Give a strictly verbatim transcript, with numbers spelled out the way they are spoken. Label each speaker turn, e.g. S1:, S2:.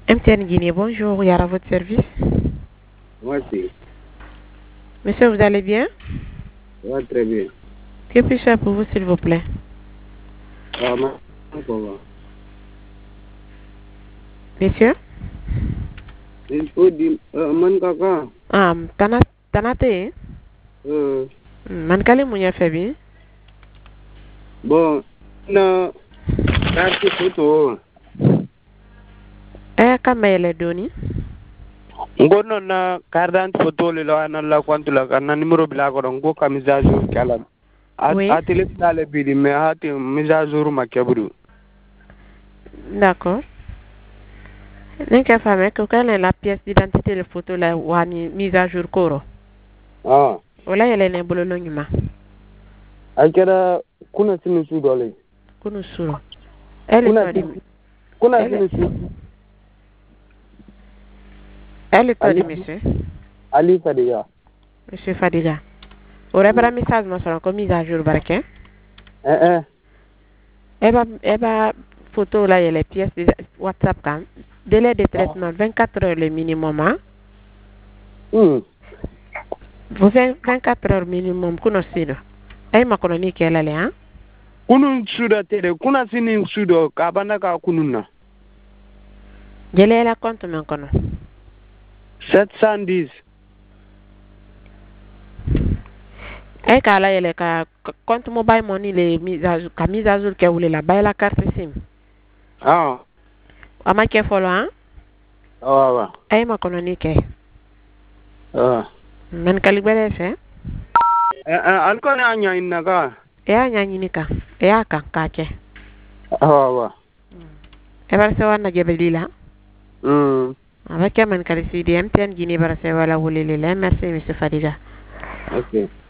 S1: M T N Guinée, bonjour, Yara, à votre service.
S2: Moi aussi.
S1: Monsieur, vous allez bien?
S2: Ouais, très bien.
S1: Que puis-je faire pour vous, s'il vous plaît?
S2: Ah, ma- comment?
S1: Monsieur?
S2: Il faut dire, euh, man kaka.
S1: Ah, tana, tanate,
S2: Euh,
S1: man kali munya febi.
S2: bon, na, carte photo.
S1: Eh, kamele doni.
S2: Ngono na carte photo le la na la kwantu la na numero bila ko ngo ka mise à jour kala.
S1: Oui.
S2: A télé dale bidi mais a te mise à jour ma kebru.
S1: D'accord. N'inquiète pas, mais que quand la pièce d'identité, le photo, la wani mise à jour koro.
S2: Ah.
S1: Ola yele ne bolo nyuma.
S2: Akera kuna sinu su dole.
S1: Kunu suro. Elle
S2: Kuna
S1: est
S2: sinu kuna sinu su.
S1: Elle est
S2: Ali,
S1: monsieur.
S2: Ali Fadiga.
S1: Monsieur Fadiga. Aurait pas un message, moi, sur mise à jour, barake.
S2: Eh eh.
S1: Eh ben, eh ben, photo là, il y a les pièces de WhatsApp quand. Délai de traitement, vingt-quatre heures le minimum, hein?
S2: Hmm.
S1: Vous faites vingt-quatre heures minimum, kuno sino. Eh, ma colonie qui est là, hein?
S2: Kunun suda tere, kuna sini sudo, kabana ka kununa.
S1: Délai la compte, mais kono.
S2: sept cent dix.
S1: Eh, kala yele ka compte mobile money le mise à jour, ka mise à jour ke wule la bay la carte SIM.
S2: Ah.
S1: Ama ke follow, hein?
S2: Ah wa.
S1: Eh, ma colonie ke.
S2: Ah.
S1: Man kalibere fe.
S2: Eh eh, alko na anya inaka.
S1: E a nyanyini ka. E a ka ka ke.
S2: Ah wa.
S1: E bar se wana jebelila.
S2: Hmm.
S1: Avec man kalisi di M T N Guinée bar se wala wule le. Merci monsieur Fadiga.
S2: Okay.